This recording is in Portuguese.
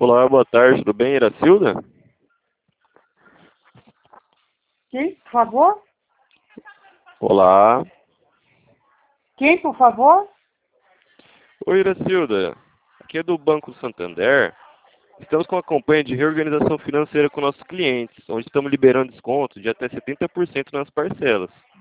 Olá, boa tarde, tudo bem, Iracilda? Quem, por favor? Olá. Quem, por favor? Oi, Iracilda. Aqui é do Banco Santander. Estamos com uma campanha de reorganização financeira com nossos clientes, onde estamos liberando desconto de até 70% nas parcelas.